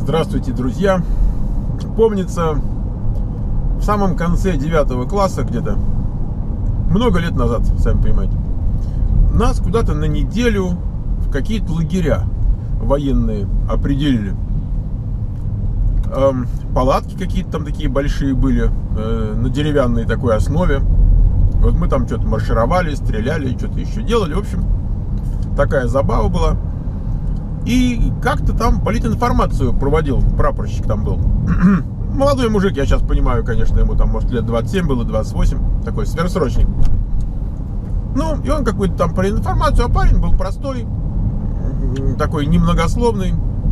Здравствуйте, друзья! Помнится, в самом конце 9 класса где-то, много лет назад, сами понимаете, нас куда-то на неделю в какие-то лагеря военные определили. Палатки какие-то там такие большие были, на деревянной такой основе. Вот мы там что-то маршировали, стреляли, что-то еще делали. В общем, такая забава была. И как-то там политинформацию проводил, прапорщик там был. Молодой мужик, я сейчас понимаю, конечно, ему там, может, лет 27 было, 28, такой сверхсрочник. Ну, и он какую-то там политинформацию, а парень был простой, такой немногословный.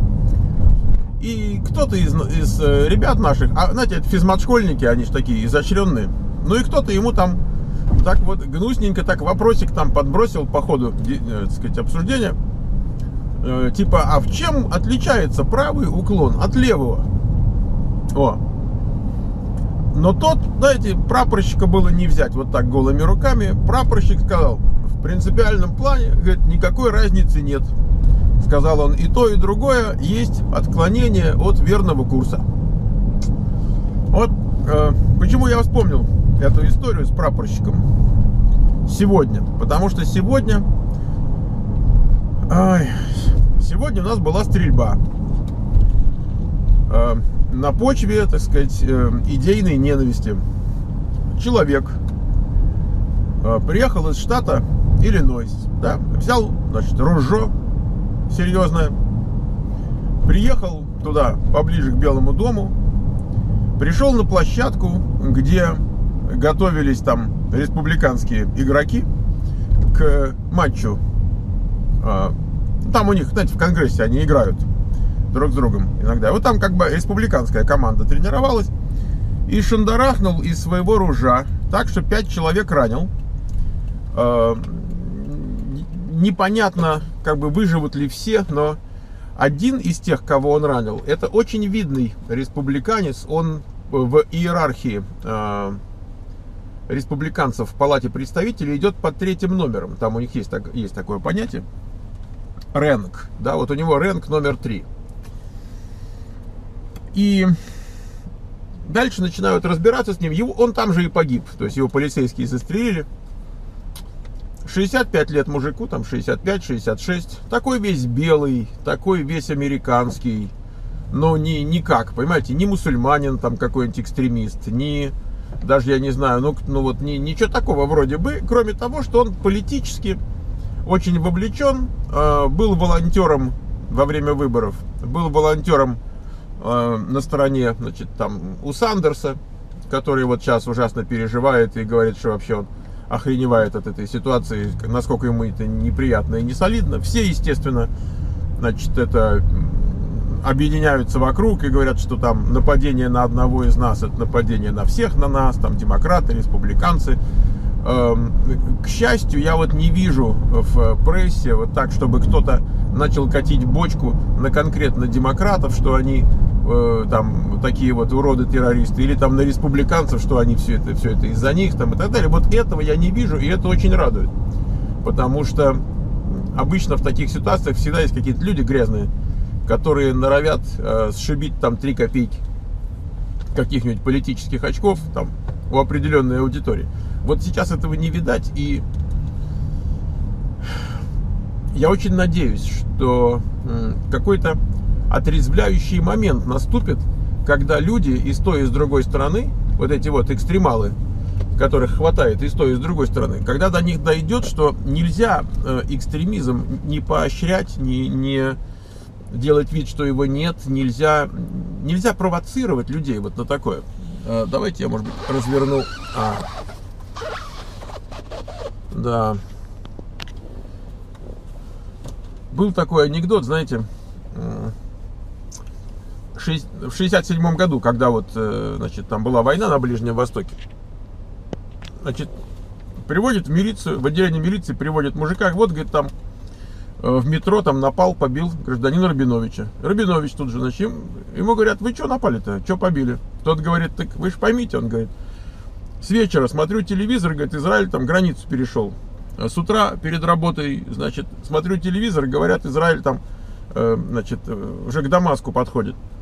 И кто-то из ребят наших, знаете, это физмат-школьники, они же такие изощренные, ну и кто-то ему там так вот гнусненько так вопросик там подбросил по ходу, так сказать, обсуждения. Типа, а в чем отличается правый уклон от левого? О. Но тот, знаете, прапорщика было не взять вот так голыми руками. Прапорщик сказал, в принципиальном плане, говорит, никакой разницы нет. Сказал он, и то, и другое есть отклонение от верного курса. Вот почему я вспомнил эту историю с прапорщиком сегодня. Потому что сегодня у нас была стрельба на почве, так сказать, идейной ненависти. Человек приехал из штата Иллинойс, да, взял, значит, ружье серьезное, приехал туда поближе к Белому дому, пришел на площадку, где готовились там республиканские игроки к матчу. Там у них, знаете, в Конгрессе они играют друг с другом иногда. Вот там как бы республиканская команда тренировалась. И шандарахнул из своего ружья так, что 5 человек ранил. Непонятно, как бы выживут ли все, но один из тех, кого он ранил, это очень видный республиканец. Он в иерархии республиканцев в Палате представителей идет под 3-м номером. Там у них есть такое понятие. Рэнк, да, вот у него рэнк номер 3. И дальше начинают разбираться с ним. Он там же и погиб, то есть его полицейские застрелили. 65 лет мужику, там 65-66. Такой весь белый, такой весь американский. Но никак, понимаете, не мусульманин там какой-нибудь экстремист, даже я не знаю, ничего такого вроде бы, кроме того, что он политически очень вовлечен, был волонтером во время выборов, был волонтером на стороне, значит, там у Сандерса, который вот сейчас ужасно переживает и говорит, что вообще он охреневает от этой ситуации, насколько ему это неприятно и не солидно. Все, естественно, значит, это объединяются вокруг и говорят, что там нападение на одного из нас, это нападение на всех на нас, там демократы, республиканцы. К счастью, я вот не вижу в прессе вот так, чтобы кто-то начал катить бочку на конкретно демократов, что они там такие вот уроды-террористы, или там на республиканцев, что они все это из-за них там и так далее. Вот этого я не вижу, и это очень радует. Потому что обычно в таких ситуациях всегда есть какие-то люди грязные, которые норовят сшибить там 3 копейки каких-нибудь политических очков там у определенной аудитории. Вот сейчас этого не видать, и я очень надеюсь, что какой-то отрезвляющий момент наступит, когда люди и с той, и с другой стороны, вот эти вот экстремалы, которых хватает и с той, и с другой стороны, когда до них дойдет, что нельзя экстремизм не поощрять, не делать вид, что его нет, нельзя провоцировать людей вот на такое. Давайте я, может быть, разверну. Да. Был такой анекдот, знаете, в 67 году, когда вот, значит, там была война на Ближнем Востоке, значит, приводит в милицию, в отделение милиции приводит мужика, вот, говорит, там в метро там напал, побил гражданина Рабиновича. Рабинович тут же, значит, ему говорят, вы что напали-то, что побили? Тот говорит, так вы же поймите, он говорит, с вечера смотрю телевизор, говорит, Израиль там границу перешел. С утра перед работой, значит, смотрю телевизор, говорят, Израиль там, значит, уже к Дамаску подходит.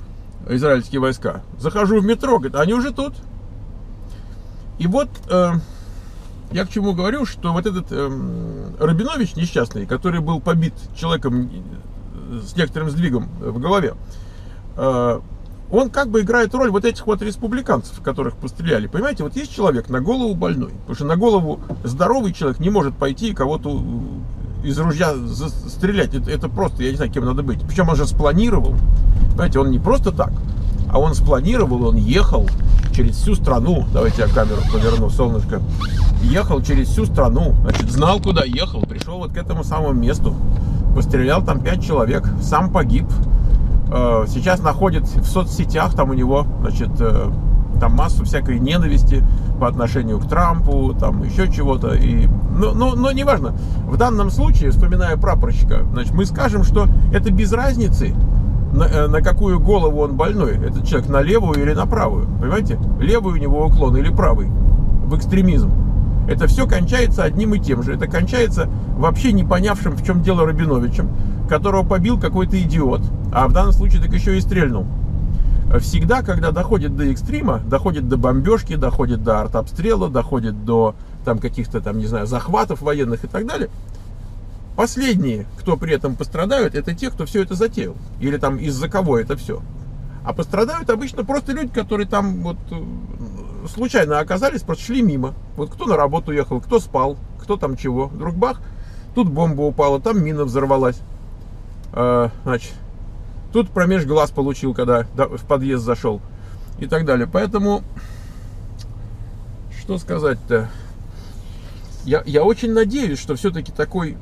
израильские войска. Захожу в метро, говорит, они уже тут. И вот я к чему говорю, что вот этот Рабинович несчастный, который был побит человеком с некоторым сдвигом в голове, он как бы играет роль вот этих вот республиканцев, которых постреляли. Понимаете, вот есть человек на голову больной, потому что на голову здоровый человек не может пойти и кого-то из ружья стрелять. Это просто, я не знаю, кем надо быть. Причем он же спланировал. Понимаете, он не просто так, а он спланировал, он ехал через всю страну. Давайте я камеру поверну, солнышко. Ехал через всю страну, значит, знал, куда ехал, пришел вот к этому самому месту, пострелял там 5 человек, сам погиб. Сейчас находит в соцсетях, там у него, значит, там массу всякой ненависти по отношению к Трампу, там еще чего-то. Но неважно. В данном случае, вспоминая прапорщика, значит, мы скажем, что это без разницы, на какую голову он больной. Этот человек на левую или на правую. Понимаете? Левый у него уклон или правый в экстремизм. Это все кончается одним и тем же. Это кончается вообще не понявшим, в чем дело, Рабиновичем, которого побил какой-то идиот, а в данном случае так еще и стрельнул. Всегда, когда доходит до экстрима, доходит до бомбежки, доходит до артобстрела, доходит до там каких-то там, не знаю, захватов военных и так далее, последние, кто при этом пострадают, это те, кто все это затеял. Или там из-за кого это все. А пострадают обычно просто люди, которые там вот случайно оказались, просто шли мимо. Вот кто на работу ехал, кто спал, кто там чего. Вдруг бах, тут бомба упала, там мина взорвалась. Значит, тут промеж глаз получил, когда в подъезд зашел. И так далее. Поэтому, что сказать-то? Я очень надеюсь, что все-таки такой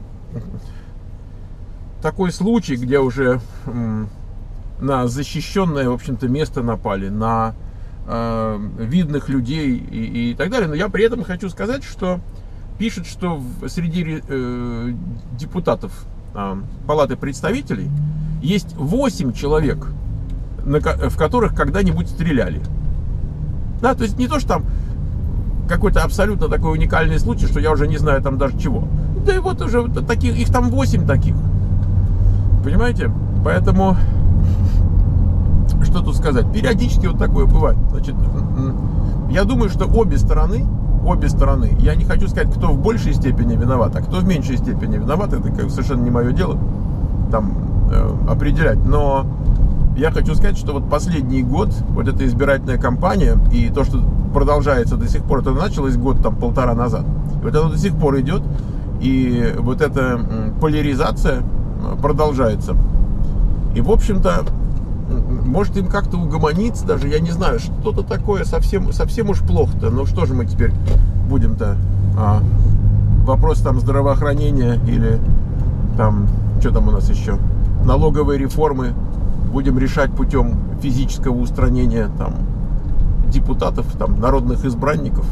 случай, где уже на защищенное, в общем-то, место напали, на видных людей и так далее. Но я при этом хочу сказать, что пишет, что среди депутатов Палаты представителей есть 8 человек, в которых когда-нибудь стреляли. Да, то есть не то, что там какой-то абсолютно такой уникальный случай, что я уже не знаю там даже чего. Да и вот уже таких, их там 8 таких. Понимаете? Поэтому, что тут сказать? Периодически вот такое бывает. Значит, я думаю, что обе стороны, я не хочу сказать, кто в большей степени виноват, а кто в меньшей степени виноват, это как совершенно не мое дело там определять. Но я хочу сказать, что вот последний год, вот эта избирательная кампания и то, что продолжается до сих пор, это началось год, там, полтора назад. И вот это до сих пор идет, и вот эта поляризация продолжается. И, в общем-то, может им как-то угомониться даже, я не знаю, что-то такое совсем уж плохо-то. Ну что же мы теперь будем-то? Вопрос там здравоохранения или там, что там у нас еще? Налоговой реформы будем решать путем физического устранения там депутатов, там, народных избранников.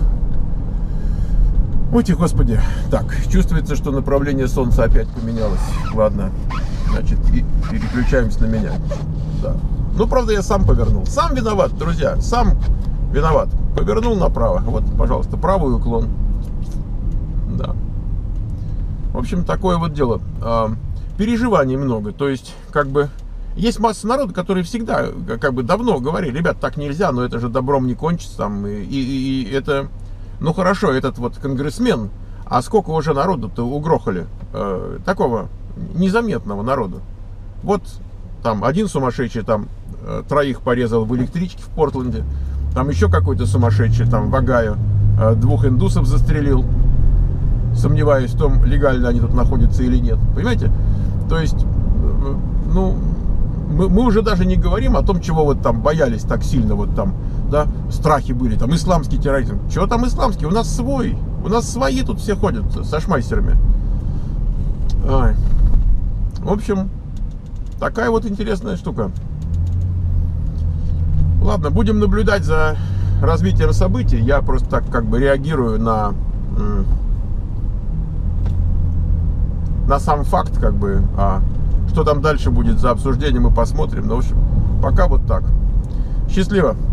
Ой, Господи. Так, чувствуется, что направление Солнца опять поменялось. Ладно, значит, и переключаемся на меня. Да. Ну, правда, я сам повернул. Сам виноват, друзья, сам виноват. Повернул направо. Вот, пожалуйста, правый уклон. Да. В общем, такое вот дело. Переживаний много. То есть, как бы, есть масса народа, которые всегда, как бы, давно говорили, ребят, так нельзя, но это же добром не кончится. Там, и это, ну, хорошо, этот вот конгрессмен, а сколько уже народу-то угрохали? Такого незаметного народа. Вот, там, один сумасшедший, там, 3 порезал в электричке в Портленде. Там еще какой-то сумасшедший, там, в Огайо, 2 индусов застрелил. Сомневаюсь в том, легально они тут находятся или нет. Понимаете? То есть, ну, мы уже даже не говорим о том, чего вот там боялись так сильно, вот там, да, страхи были, там, исламский терроризм. Чего там исламский? У нас свой. У нас свои тут все ходят со шмайсерами. Ай. В общем, такая вот интересная штука. Ладно, будем наблюдать за развитием событий. Я просто так как бы реагирую на сам факт, как бы, что там дальше будет за обсуждением, мы посмотрим. Ну, в общем, пока вот так. Счастливо!